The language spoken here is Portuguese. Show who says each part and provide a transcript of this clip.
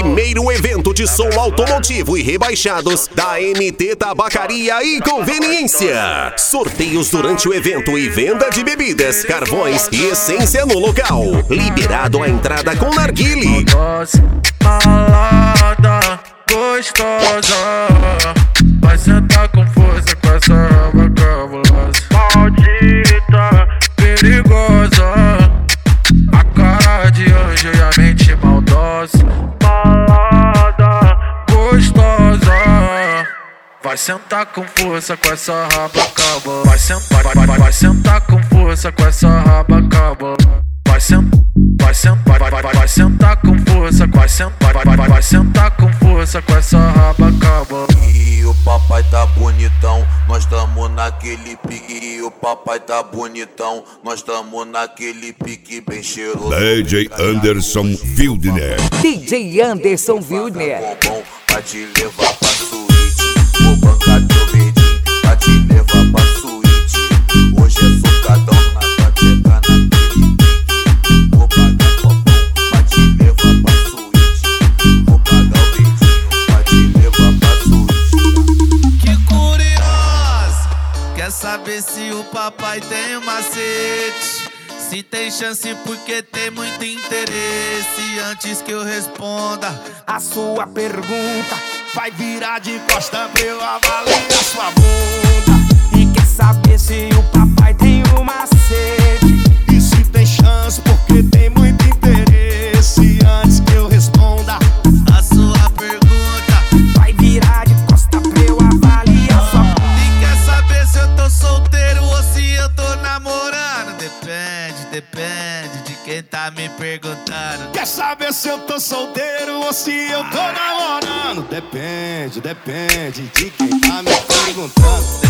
Speaker 1: primeiro evento de som automotivo e rebaixados da MT Tabacaria e Conveniência. Sorteios durante o evento e venda de bebidas, carvões e essência no local. Liberado a entrada com narguile.
Speaker 2: Malada, gostosa, vai sentar com força com essa raba cabulosa. Maldita, perigosa, a cara de anjo e a mente maldosa. Malada, gostosa, vai sentar com força com essa raba cabulosa. Vai sentar com força com essa raba cabulosa. Vai sentar com força, vai sentar com força com essa raba caba.
Speaker 3: E o papai tá bonitão, nós tamo naquele pique. E o papai tá bonitão, nós tamo naquele pique bem cheiroso.
Speaker 4: DJ Anderson Wildner.
Speaker 5: DJ Anderson Wildner.
Speaker 3: Bom, pra te levar pra suíte. Vou bancar teu medinho, pra te levar pra suíte. Hoje é socadão na tua tcheca naquele pique. Vou pagar copão, pra te levar pra suíte. Vou pagar o medinho, pra te levar pra suíte.
Speaker 2: Que curioso, quer saber se o papai tem um macete? Se tem chance porque tem muito interesse. Antes que eu responda
Speaker 6: a sua pergunta, vai virar de costa pra eu avaliar sua bunda. E quer saber se o papai tem um macete? E se tem chance porque tem muito interesse. Antes que eu responda
Speaker 2: a sua pergunta,
Speaker 6: vai virar de costa pra eu avaliar sua bunda.
Speaker 2: E quer saber se eu tô solteiro ou se eu tô namorando? Depende de quem tá me perguntando.
Speaker 6: Quer saber se eu tô solteiro ou se eu tô namorando? Depende de quem tá me perguntando.